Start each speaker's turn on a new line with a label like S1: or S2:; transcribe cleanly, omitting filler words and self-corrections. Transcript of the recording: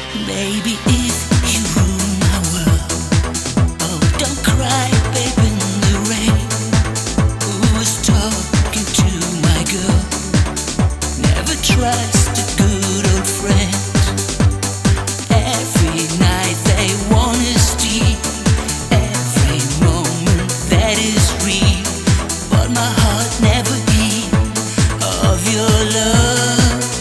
S1: Baby, if you rule my world, oh, don't cry, baby, in the rain. Who was talking to my girl? Never trust a good old friend.